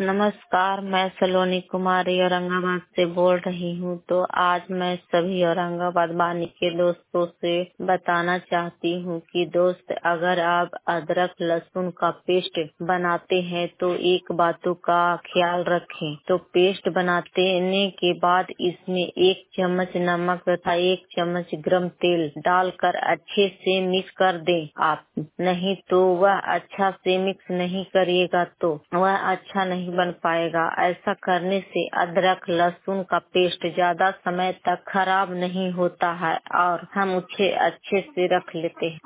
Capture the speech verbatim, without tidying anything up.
नमस्कार, मैं सलोनी कुमारी औरंगाबाद से बोल रही हूँ। तो आज मैं सभी औरंगाबाद वानी के दोस्तों से बताना चाहती हूँ कि दोस्त, अगर आप अदरक लहसुन का पेस्ट बनाते हैं तो एक बातों का ख्याल रखें। तो पेस्ट बनाने के बाद इसमें एक चम्मच नमक तथा एक चम्मच गरम तेल डालकर अच्छे से मिक्स कर दें आप। नहीं तो वह अच्छा से मिक्स नहीं करिएगा तो वह अच्छा नहीं बन पाएगा। ऐसा करने से अदरक लहसुन का पेस्ट ज्यादा समय तक खराब नहीं होता है और हम उसे अच्छे से रख लेते हैं।